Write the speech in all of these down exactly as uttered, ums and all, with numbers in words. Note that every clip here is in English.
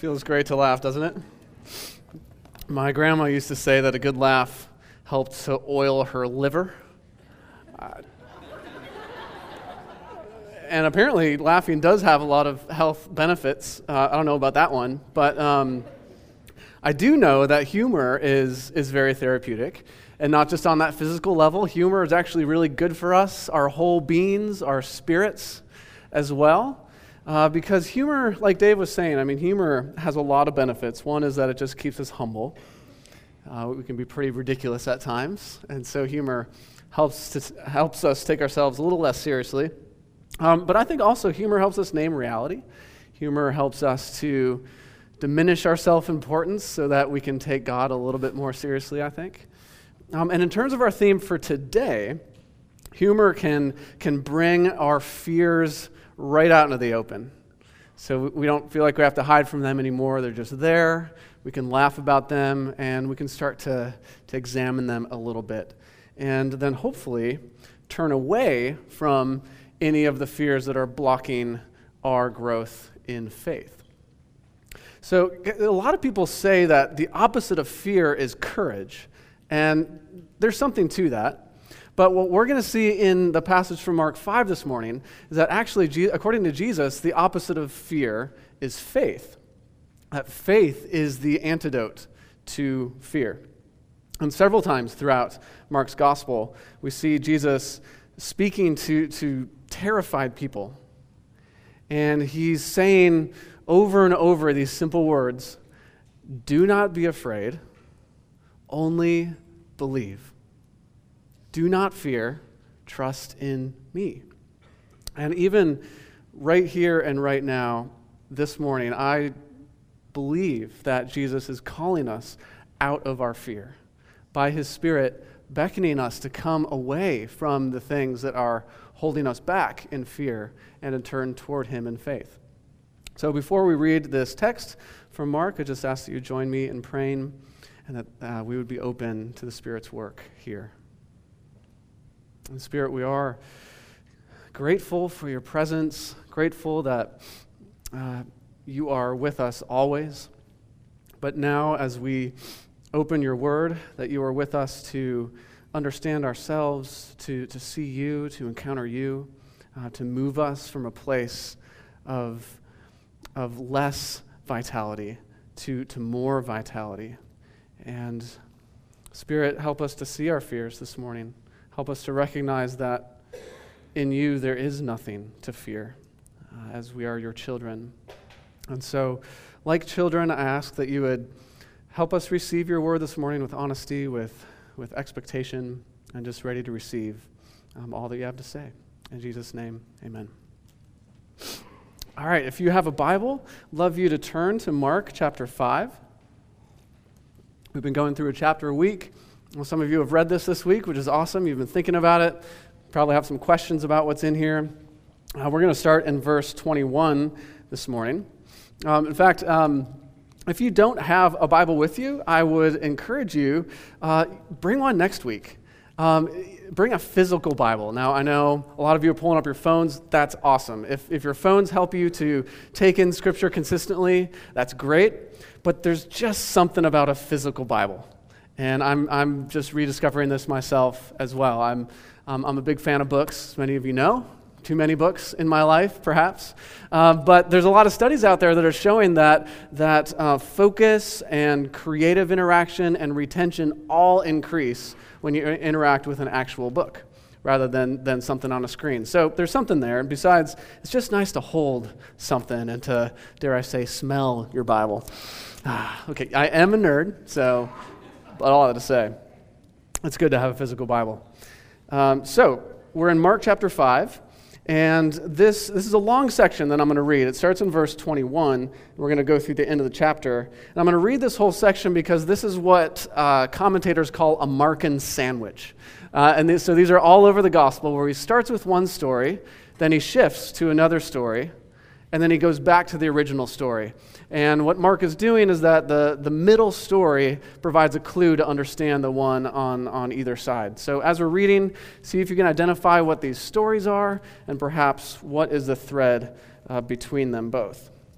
Feels great to laugh, doesn't it? My grandma used to say that a good laugh helped to oil her liver. Uh, and apparently laughing does have a lot of health benefits. Uh, I don't know about that one, but um, I do know that humor is, is very therapeutic. And not just on that physical level. Humor is actually really good for us, our whole beings, our spirits as well. Uh, because humor, like Dave was saying, I mean, humor has a lot of benefits. One is that it just keeps us humble. Uh, we can be pretty ridiculous at times, and so humor helps to, helps us take ourselves a little less seriously. Um, but I think also humor helps us name reality. Humor helps us to diminish our self-importance so that we can take God a little bit more seriously, I think. Um, and in terms of our theme for today, humor can can bring our fears right out into the open. So we don't feel like we have to hide from them anymore. They're just there. We can laugh about them, and we can start to, to examine them a little bit. And then hopefully turn away from any of the fears that are blocking our growth in faith. So a lot of people say that the opposite of fear is courage, and there's something to that. But what we're going to see in the passage from Mark five this morning is that actually, according to Jesus, the opposite of fear is faith. That faith is the antidote to fear. And several times throughout Mark's gospel, we see Jesus speaking to, to terrified people. And he's saying over and over these simple words, "Do not be afraid, only believe. Do not fear, trust in me." And even right here and right now, this morning, I believe that Jesus is calling us out of our fear by his Spirit, beckoning us to come away from the things that are holding us back in fear and to turn toward him in faith. So before we read this text from Mark, I just ask that you join me in praying and that uh, we would be open to the Spirit's work here. And Spirit, we are grateful for your presence, grateful that uh, you are with us always. But now as we open your word, that you are with us to understand ourselves, to, to see you, to encounter you, uh, to move us from a place of, of less vitality to, to more vitality. And Spirit, help us to see our fears this morning. Help us to recognize that in you there is nothing to fear uh, as we are your children. And so, like children, I ask that you would help us receive your word this morning with honesty, with, with expectation, and just ready to receive um, all that you have to say. In Jesus' name, amen. All right, if you have a Bible, love you to turn to Mark chapter five. We've been going through a chapter a week. Well, some of you have read this this week, which is awesome. You've been thinking about it. Probably have some questions about what's in here. Uh, we're going to start in verse twenty-one this morning. Um, in fact, um, if you don't have a Bible with you, I would encourage you, uh, bring one next week. Um, bring a physical Bible. Now, I know a lot of you are pulling up your phones. That's awesome. If, if your phones help you to take in Scripture consistently, that's great. But there's just something about a physical Bible. And I'm I'm just rediscovering this myself as well. I'm um, I'm a big fan of books, as many of you know. Too many books in my life, perhaps. Uh, but there's a lot of studies out there that are showing that that uh, focus and creative interaction and retention all increase when you interact with an actual book rather than, than something on a screen. So there's something there. And besides, it's just nice to hold something and to, dare I say, smell your Bible. Ah, okay, I am a nerd, so... But all I have to say, it's good to have a physical Bible. Um, so, we're in Mark chapter five, and this this is a long section that I'm going to read. It starts in verse twenty-one. We're going to go through the end of the chapter. And I'm going to read this whole section because this is what uh, commentators call a Markan sandwich. Uh, and this, so these are all over the gospel, where he starts with one story, then he shifts to another story, and then he goes back to the original story. And what Mark is doing is that the, the middle story provides a clue to understand the one on, on either side. So as we're reading, see if you can identify what these stories are and perhaps what is the thread uh, between them both.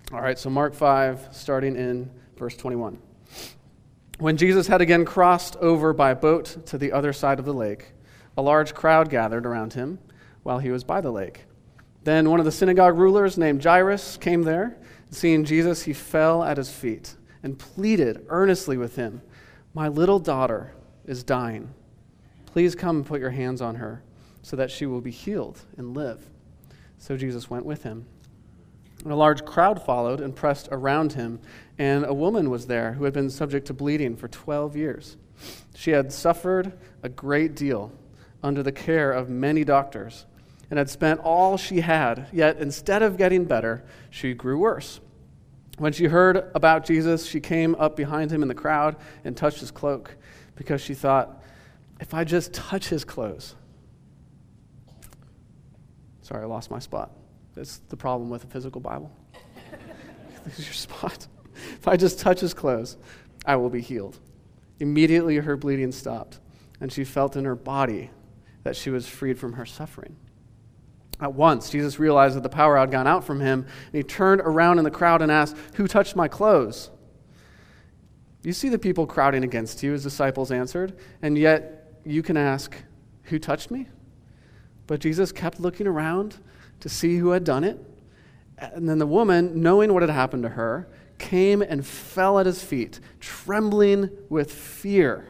All right, so Mark five, starting in verse twenty-one. When Jesus had again crossed over by boat to the other side of the lake, a large crowd gathered around him while he was by the lake. Then one of the synagogue rulers named Jairus came there. Seeing Jesus, he fell at his feet and pleaded earnestly with him, "My little daughter is dying. Please come and put your hands on her so that she will be healed and live." So Jesus went with him. And a large crowd followed and pressed around him, and a woman was there who had been subject to bleeding for twelve years. She had suffered a great deal under the care of many doctors and had spent all she had, yet instead of getting better, she grew worse. When she heard about Jesus, she came up behind him in the crowd and touched his cloak, because she thought, if I just touch his clothes. Sorry, I lost my spot. That's the problem with a physical Bible. This is your spot. If I just touch his clothes, I will be healed. Immediately her bleeding stopped, and she felt in her body that she was freed from her suffering. At once, Jesus realized that the power had gone out from him, and he turned around in the crowd and asked, "Who touched my clothes?" "You see the people crowding against you," his disciples answered, "and yet you can ask, 'Who touched me?'" But Jesus kept looking around to see who had done it. And then the woman, knowing what had happened to her, came and fell at his feet, trembling with fear,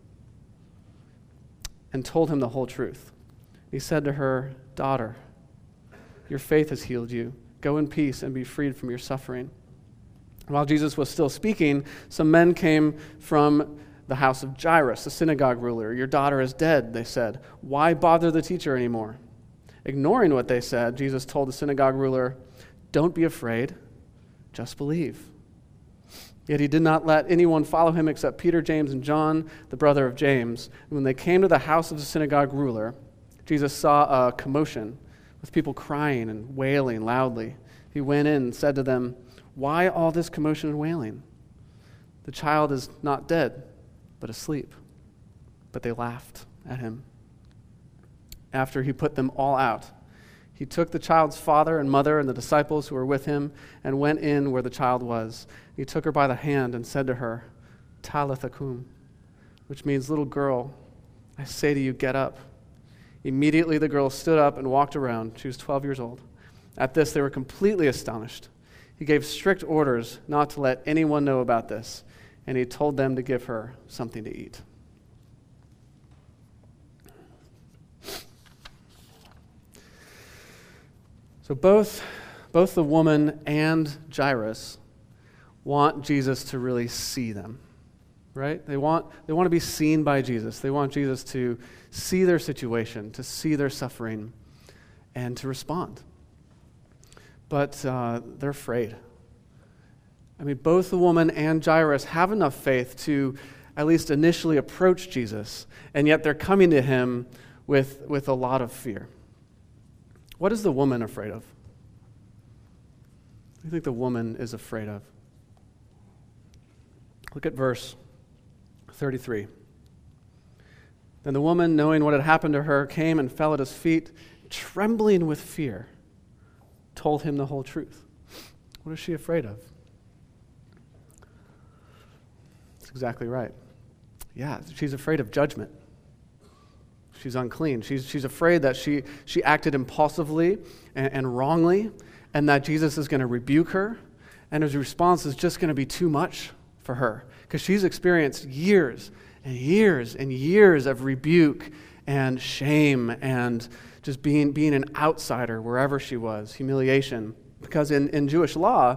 and told him the whole truth. He said to her, "Daughter, your faith has healed you. Go in peace and be freed from your suffering." While Jesus was still speaking, some men came from the house of Jairus, the synagogue ruler. "Your daughter is dead," they said. "Why bother the teacher anymore?" Ignoring what they said, Jesus told the synagogue ruler, "Don't be afraid, just believe." Yet he did not let anyone follow him except Peter, James, and John, the brother of James. And when they came to the house of the synagogue ruler, Jesus saw a commotion with people crying and wailing loudly. He went in and said to them, "Why all this commotion and wailing? The child is not dead, but asleep." But they laughed at him. After he put them all out, he took the child's father and mother and the disciples who were with him and went in where the child was. He took her by the hand and said to her, "Talitha cum," which means, "Little girl, I say to you, get up." Immediately the girl stood up and walked around. She was twelve years old. At this they were completely astonished. He gave strict orders not to let anyone know about this, and he told them to give her something to eat. So both, both the woman and Jairus want Jesus to really see them, right? They want, they want to be seen by Jesus. They want Jesus to see their situation, to see their suffering, and to respond. But uh, they're afraid. I mean, both the woman and Jairus have enough faith to at least initially approach Jesus, and yet they're coming to him with, with a lot of fear. What is the woman afraid of? What do you think the woman is afraid of? Look at verse thirty-three. Then the woman, knowing what had happened to her, came and fell at his feet, trembling with fear, told him the whole truth. What is she afraid of? That's exactly right. Yeah, she's afraid of judgment. She's unclean. She's, she's afraid that she, she acted impulsively and, and wrongly, and that Jesus is going to rebuke her, and his response is just going to be too much for her, because she's experienced years and years and years of rebuke and shame and just being, being an outsider wherever she was, humiliation. Because in, in Jewish law,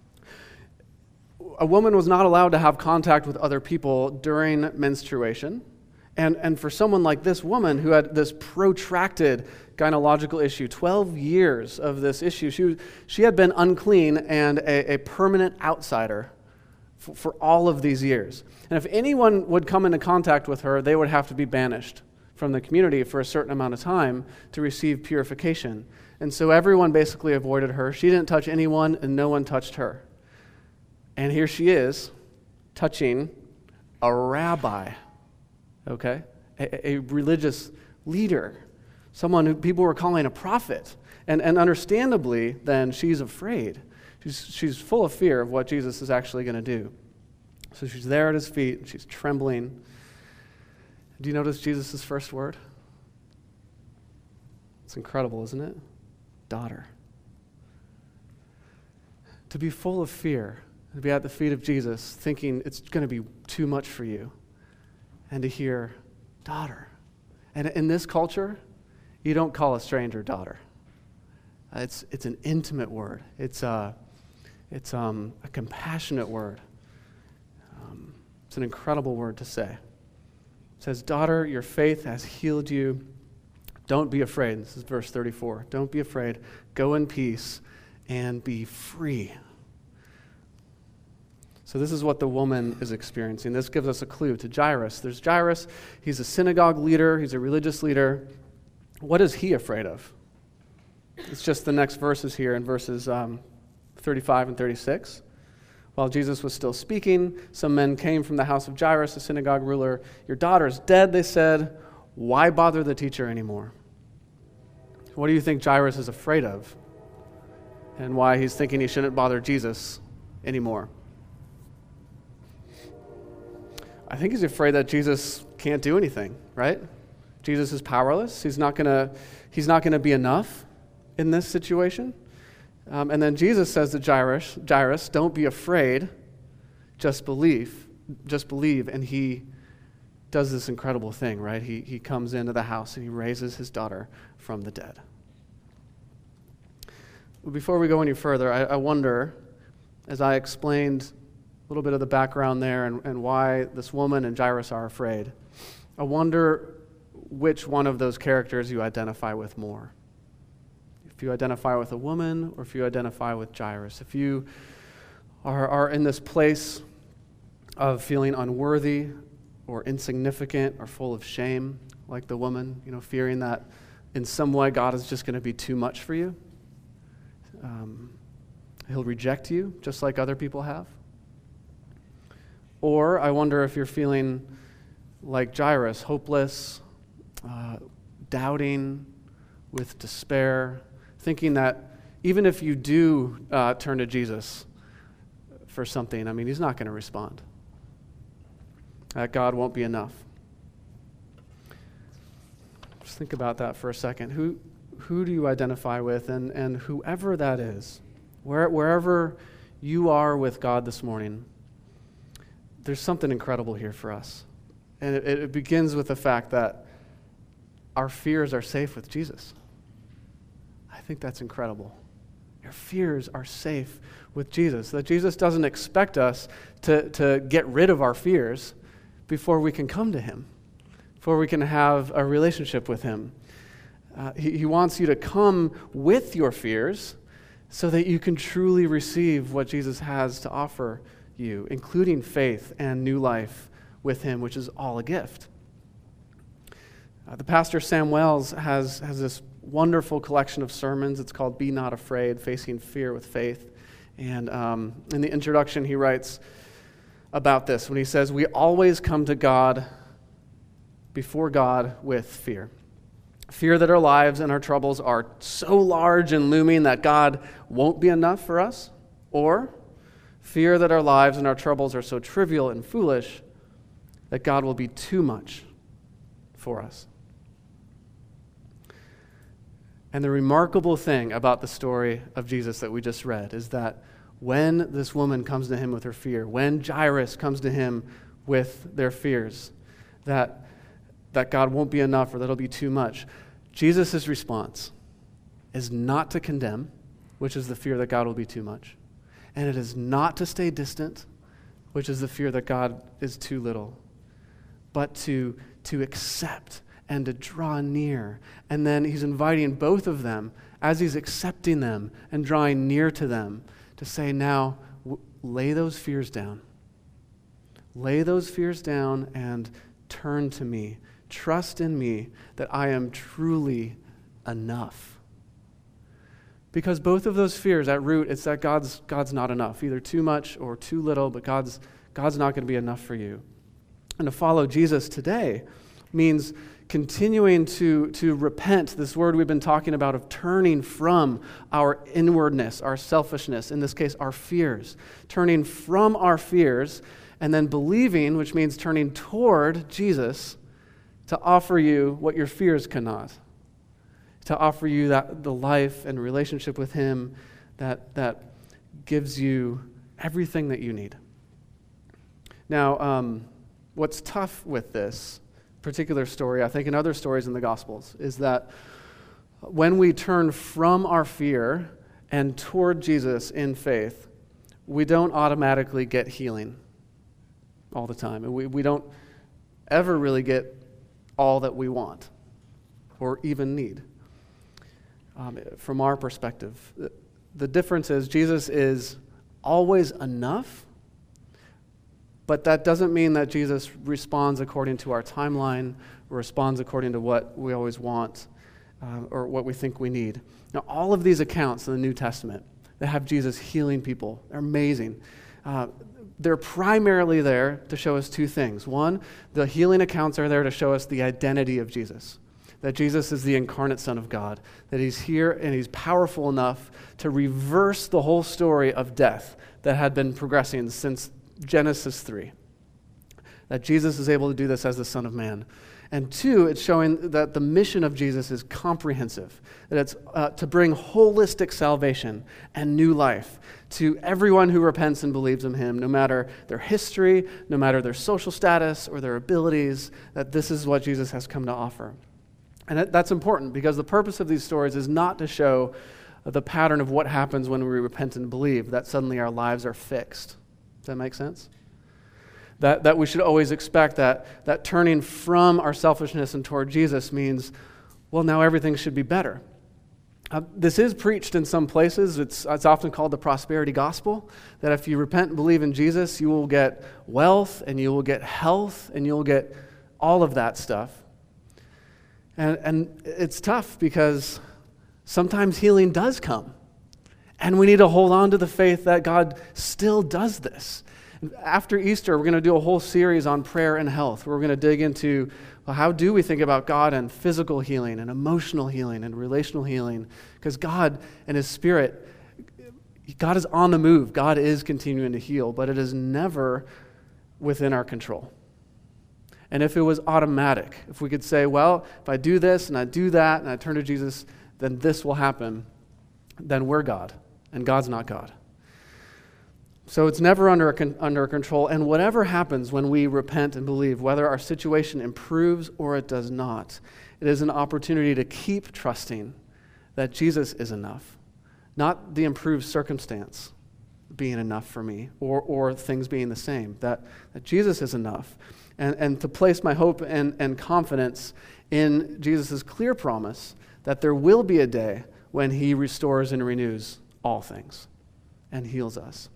a woman was not allowed to have contact with other people during menstruation. And, and for someone like this woman who had this protracted gynecological issue, twelve years of this issue, she, was, she had been unclean and a, a permanent outsider for, for all of these years. And if anyone would come into contact with her, they would have to be banished from the community for a certain amount of time to receive purification. And so everyone basically avoided her. She didn't touch anyone, and no one touched her. And here she is, touching a rabbi. Okay, a, a religious leader, someone who people were calling a prophet. And, and understandably, then, she's afraid. She's, she's full of fear of what Jesus is actually going to do. So she's there at his feet, and she's trembling. Do you notice Jesus' first word? It's incredible, isn't it? Daughter. To be full of fear, to be at the feet of Jesus, thinking it's going to be too much for you, and to hear, daughter. And in this culture, you don't call a stranger daughter. It's it's an intimate word. It's a, it's um, a compassionate word. Um, it's an incredible word to say. It says, daughter, your faith has healed you. Don't be afraid. This is verse thirty-four. Don't be afraid. Go in peace and be free. So this is what the woman is experiencing. This gives us a clue to Jairus. There's Jairus. He's a synagogue leader. He's a religious leader. What is he afraid of? It's just the next verses here in verses um, thirty-five and thirty-six. While Jesus was still speaking, some men came from the house of Jairus, the synagogue ruler. Your daughter is dead, they said. Why bother the teacher anymore? What do you think Jairus is afraid of? And why he's thinking he shouldn't bother Jesus anymore? I think he's afraid that Jesus can't do anything, right? Jesus is powerless. He's not gonna, he's not gonna be enough in this situation. Um, and then Jesus says to Jairus, Jairus, don't be afraid, just believe, just believe. And he does this incredible thing, right? He he comes into the house and he raises his daughter from the dead. Before we go any further, I, I wonder, as I explained a little bit of the background there and, and why this woman and Jairus are afraid, I wonder which one of those characters you identify with more. If you identify with a woman or if you identify with Jairus. If you are, are in this place of feeling unworthy or insignificant or full of shame, like the woman, you know, fearing that in some way God is just going to be too much for you. Um, he'll reject you just like other people have. Or I wonder if you're feeling like Jairus, hopeless, uh, doubting, with despair, thinking that even if you do uh, turn to Jesus for something, I mean, he's not going to respond. That God won't be enough. Just think about that for a second. Who who do you identify with? And, and whoever that is, where, wherever you are with God this morning, there's something incredible here for us. And it, it begins with the fact that our fears are safe with Jesus. I think that's incredible. Your fears are safe with Jesus. That Jesus doesn't expect us to, to get rid of our fears before we can come to him, before we can have a relationship with him. Uh, he, he wants you to come with your fears so that you can truly receive what Jesus has to offer you, including faith and new life with him, which is all a gift. Uh, the pastor Sam Wells has, has this wonderful collection of sermons. It's called Be Not Afraid, Facing Fear with Faith. And um, in the introduction, he writes about this when he says, we always come to God, before God, with fear. Fear that our lives and our troubles are so large and looming that God won't be enough for us, or fear that our lives and our troubles are so trivial and foolish that God will be too much for us. And the remarkable thing about the story of Jesus that we just read is that when this woman comes to him with her fear, when Jairus comes to him with their fears, that, that God won't be enough or that it'll be too much, Jesus' response is not to condemn, which is the fear that God will be too much. And it is not to stay distant, which is the fear that God is too little, but to, to accept and to draw near. And then he's inviting both of them, as he's accepting them and drawing near to them, to say, now, w- lay those fears down. Lay those fears down and turn to me. Trust in me that I am truly enough. Because both of those fears, at root, it's that God's God's not enough, either too much or too little, but God's God's not going to be enough for you. And to follow Jesus today means continuing to, to repent, this word we've been talking about of turning from our inwardness, our selfishness, in this case, our fears, turning from our fears and then believing, which means turning toward Jesus to offer you what your fears cannot, to offer you that the life and relationship with him that, that gives you everything that you need. Now, um, what's tough with this particular story, I think in other stories in the Gospels, is that when we turn from our fear and toward Jesus in faith, we don't automatically get healing all the time. And we, we don't ever really get all that we want or even need. Um, from our perspective, the, the difference is Jesus is always enough, but that doesn't mean that Jesus responds according to our timeline or responds according to what we always want uh, or what we think we need. Now, all of these accounts in the New Testament that have Jesus healing people, they're amazing. Uh, they're primarily there to show us two things. One, the healing accounts are there to show us the identity of Jesus, that Jesus is the incarnate Son of God, that he's here and he's powerful enough to reverse the whole story of death that had been progressing since Genesis three, that Jesus is able to do this as the Son of Man. And two, it's showing that the mission of Jesus is comprehensive, that it's uh, to bring holistic salvation and new life to everyone who repents and believes in him, no matter their history, no matter their social status or their abilities, that this is what Jesus has come to offer. And that, that's important because the purpose of these stories is not to show the pattern of what happens when we repent and believe, that suddenly our lives are fixed. Does that make sense? That that we should always expect that that turning from our selfishness and toward Jesus means, well, now everything should be better. Uh, this is preached in some places. It's, it's often called the prosperity gospel, that if you repent and believe in Jesus, you will get wealth and you will get health and you'll get all of that stuff. And, and it's tough because sometimes healing does come. And we need to hold on to the faith that God still does this. After Easter, we're going to do a whole series on prayer and health. We're going to dig into, well, how do we think about God and physical healing and emotional healing and relational healing? Because God and his Spirit, God is on the move. God is continuing to heal, but it is never within our control. And if it was automatic, if we could say, well, if I do this and I do that and I turn to Jesus, then this will happen, then we're God. And God's not God. So it's never under under control. And whatever happens when we repent and believe, whether our situation improves or it does not, it is an opportunity to keep trusting that Jesus is enough, not the improved circumstance being enough for me or, or things being the same, that, that Jesus is enough. And, and to place my hope and, and confidence in Jesus' clear promise that there will be a day when he restores and renews all things and heals us.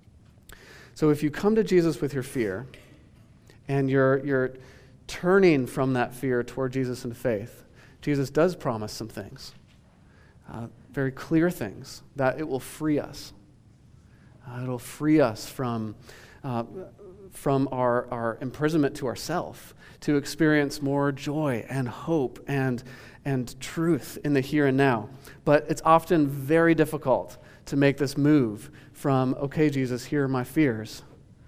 So if you come to Jesus with your fear and you're, you're turning from that fear toward Jesus in faith, Jesus does promise some things, uh, very clear things, that it will free us. Uh, it'll free us from, uh, from our, our imprisonment to ourself, to experience more joy and hope and, and truth in the here and now. But it's often very difficult to make this move from, okay, Jesus, here are my fears,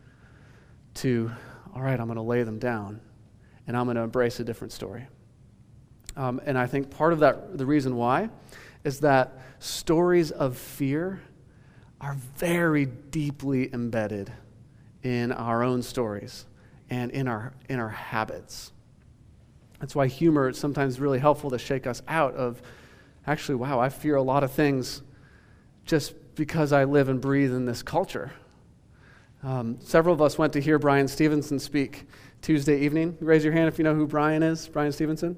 to, all right, I'm going to lay them down, and I'm going to embrace a different story. Um, and I think part of that, the reason why, is that stories of fear are very deeply embedded in our own stories and in our in our habits. That's why humor is sometimes really helpful to shake us out of, actually, wow, I fear a lot of things just because I live and breathe in this culture. Um, several of us went to hear Brian Stevenson speak Tuesday evening. Raise your hand if you know who Brian is, Brian Stevenson.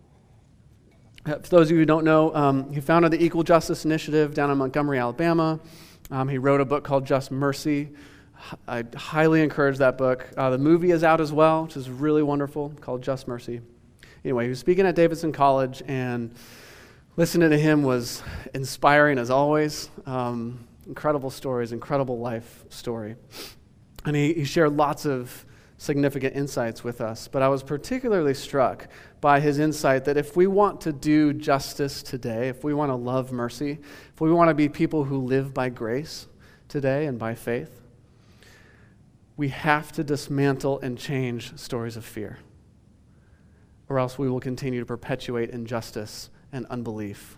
Uh, for those of you who don't know, um, he founded the Equal Justice Initiative down in Montgomery, Alabama. Um, he wrote a book called Just Mercy. I highly encourage that book. Uh, the movie is out as well, which is really wonderful, called Just Mercy. Anyway, he was speaking at Davidson College, and listening to him was inspiring as always. Um, incredible stories, incredible life story. And he, he shared lots of significant insights with us, but I was particularly struck by his insight that if we want to do justice today, if we want to love mercy, if we want to be people who live by grace today and by faith, we have to dismantle and change stories of fear, or else we will continue to perpetuate injustice and unbelief.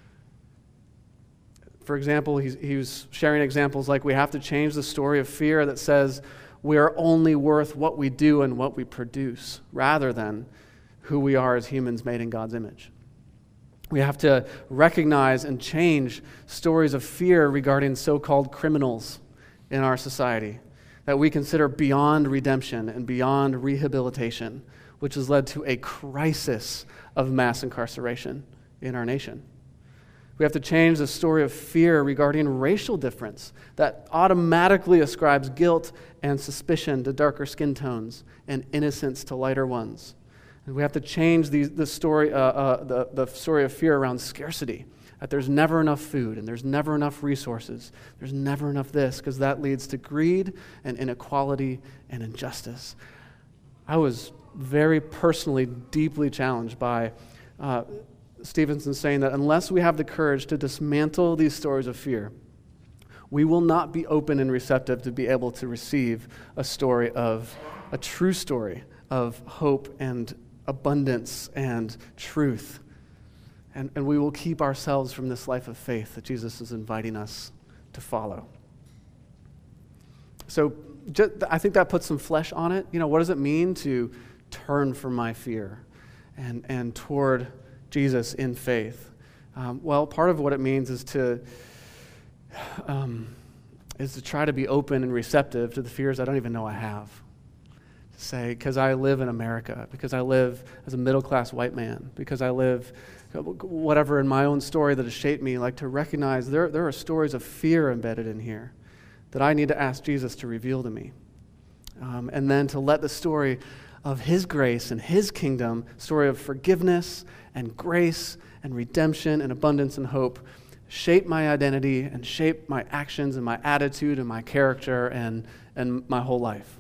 For example, he's, he was sharing examples like we have to change the story of fear that says we are only worth what we do and what we produce, rather than who we are as humans made in God's image. We have to recognize and change stories of fear regarding so-called criminals in our society that we consider beyond redemption and beyond rehabilitation, which has led to a crisis of mass incarceration in our nation. We have to change the story of fear regarding racial difference that automatically ascribes guilt and suspicion to darker skin tones and innocence to lighter ones. And we have to change the, the, story, uh, uh, the, the story of fear around scarcity, that there's never enough food and there's never enough resources. There's never enough this, because that leads to greed and inequality and injustice. I was very personally, deeply challenged by uh, Stevenson saying that unless we have the courage to dismantle these stories of fear, we will not be open and receptive to be able to receive a story of, a true story of hope and abundance and truth. And, and we will keep ourselves from this life of faith that Jesus is inviting us to follow. So just, I think that puts some flesh on it. You know, what does it mean to turn from my fear and, and toward Jesus in faith? Um, well, part of what it means is to um, is to try to be open and receptive to the fears I don't even know I have. To say, because I live in America, because I live as a middle-class white man, because I live whatever in my own story that has shaped me, like to recognize there, there are stories of fear embedded in here that I need to ask Jesus to reveal to me. Um, and then to let the story of his grace and his kingdom, story of forgiveness and grace and redemption and abundance and hope, shape my identity and shape my actions and my attitude and my character and, and my whole life.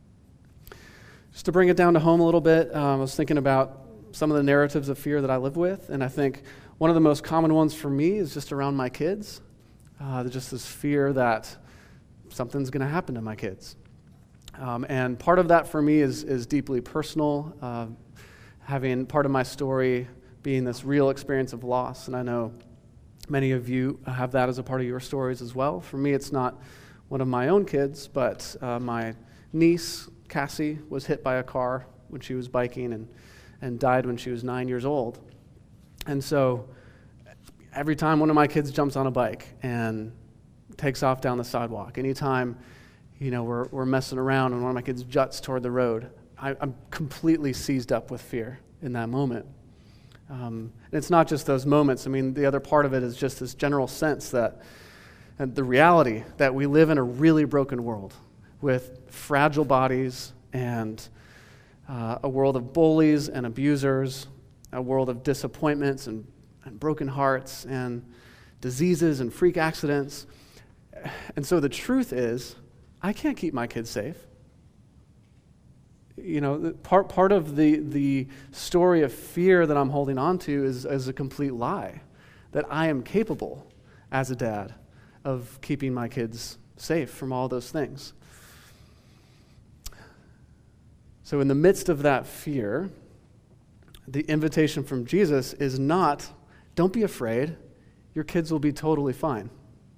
Just to bring it down to home a little bit, um, I was thinking about some of the narratives of fear that I live with, and I think one of the most common ones for me is just around my kids. Uh, just this fear that something's going to happen to my kids. Um, and part of that for me is, is deeply personal, uh, having part of my story being this real experience of loss. And I know many of you have that as a part of your stories as well. For me, it's not one of my own kids, but uh, my niece, Cassie, was hit by a car when she was biking and, and died when she was nine years old. And so every time one of my kids jumps on a bike and takes off down the sidewalk, anytime you know, we're we're messing around and one of my kids juts toward the road, I, I'm completely seized up with fear in that moment. Um, and it's not just those moments. I mean, the other part of it is just this general sense that, and the reality that we live in a really broken world with fragile bodies and uh, a world of bullies and abusers, a world of disappointments and, and broken hearts and diseases and freak accidents. And so the truth is, I can't keep my kids safe. You know, part part of the, the story of fear that I'm holding on to is, is a complete lie, that I am capable as a dad of keeping my kids safe from all those things. So in the midst of that fear, the invitation from Jesus is not, don't be afraid, your kids will be totally fine.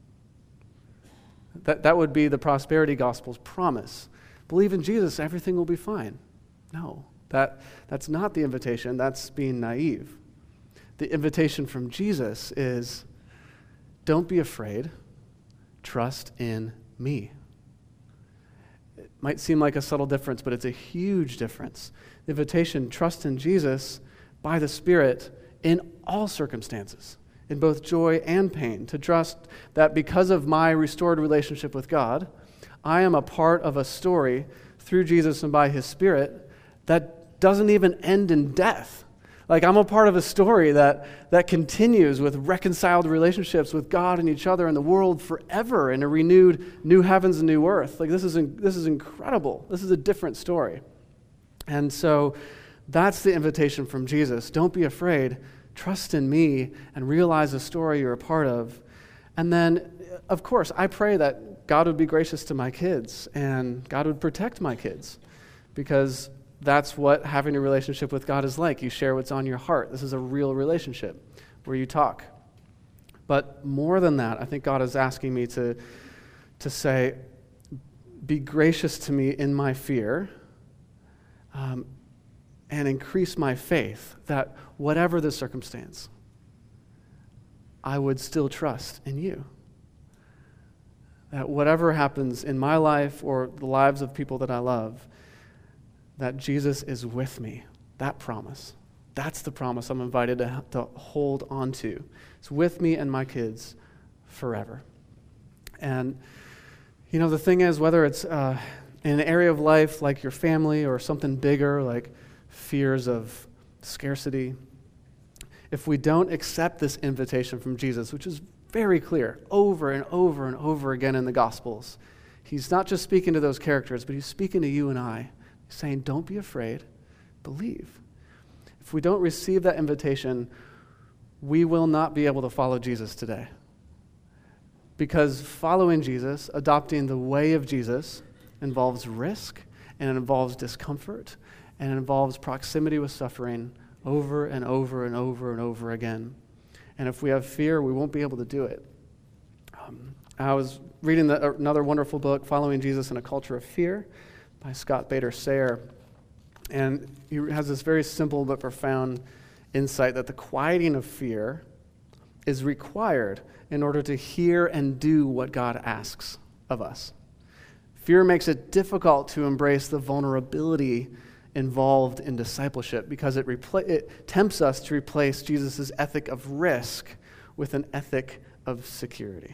That that would be the prosperity gospel's promise. Believe in Jesus, everything will be fine. No, that that's not the invitation. That's being naive. The invitation from Jesus is, don't be afraid, trust in me. It might seem like a subtle difference, but it's a huge difference. The invitation, trust in Jesus by the Spirit in all circumstances, in both joy and pain, to trust that because of my restored relationship with God, I am a part of a story through Jesus and by his Spirit that doesn't even end in death. Like, I'm a part of a story that, that continues with reconciled relationships with God and each other and the world forever in a renewed new heavens and new earth. Like, this is, in, this is incredible. This is a different story. And so that's the invitation from Jesus. Don't be afraid. Trust in me and realize the story you're a part of. And then, of course, I pray that God would be gracious to my kids and God would protect my kids, because that's what having a relationship with God is like. You share what's on your heart. This is a real relationship where you talk. But more than that, I think God is asking me to, to say, be gracious to me in my fear, um, and increase my faith that whatever the circumstance, I would still trust in you. That whatever happens in my life or the lives of people that I love, that Jesus is with me. That promise. That's the promise I'm invited to, to hold on to. It's with me and my kids forever. And, you know, the thing is, whether it's uh, in an area of life like your family or something bigger like fears of scarcity, if we don't accept this invitation from Jesus, which is very clear over and over and over again in the Gospels, he's not just speaking to those characters, but he's speaking to you and I, saying, don't be afraid, believe. If we don't receive that invitation, we will not be able to follow Jesus today. Because following Jesus, adopting the way of Jesus, involves risk, and it involves discomfort, and it involves proximity with suffering over and over and over and over again. And if we have fear, we won't be able to do it. Um, I was reading the, another wonderful book, Following Jesus in a Culture of Fear, by Scott Bader Sayer. And he has this very simple but profound insight that the quieting of fear is required in order to hear and do what God asks of us. Fear makes it difficult to embrace the vulnerability involved in discipleship because it, repla- it tempts us to replace Jesus' ethic of risk with an ethic of security.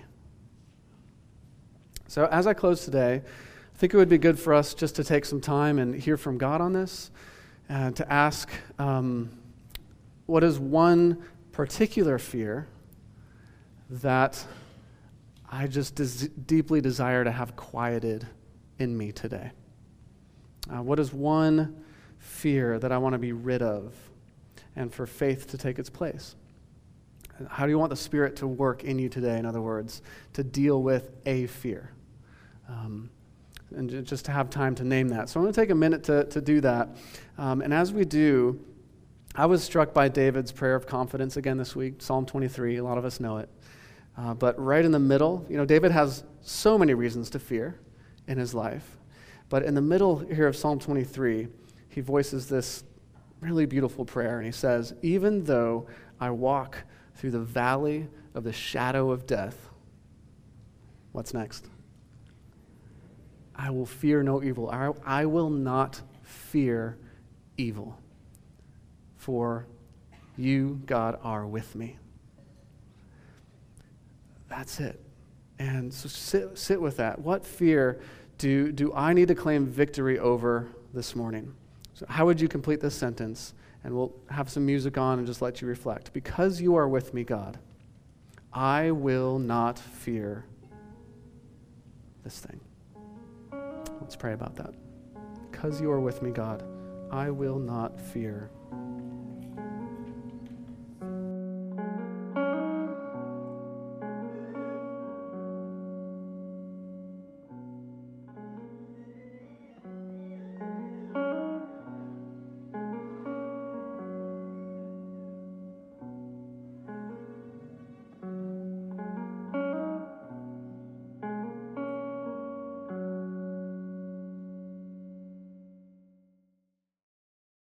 So as I close today, I think it would be good for us just to take some time and hear from God on this, and to ask, um, what is one particular fear that I just des- deeply desire to have quieted in me today? Uh, what is one fear that I want to be rid of and for faith to take its place? How do you want the Spirit to work in you today, in other words, to deal with a fear? Um, and j- just to have time to name that. So I'm going to take a minute to, to do that. Um, and as we do, I was struck by David's prayer of confidence again this week, Psalm twenty-three. A lot of us know it. Uh, but right in the middle, you know, David has so many reasons to fear in his life. But in the middle here of Psalm twenty-three, he voices this really beautiful prayer, and he says, even though I walk through the valley of the shadow of death, what's next? I will fear no evil. I, I will not fear evil, for you, God, are with me. That's it. And so sit, sit with that. What fear do, do I need to claim victory over this morning? So how would you complete this sentence? And we'll have some music on and just let you reflect. Because you are with me, God, I will not fear this thing. Let's pray about that. Because you are with me, God, I will not fear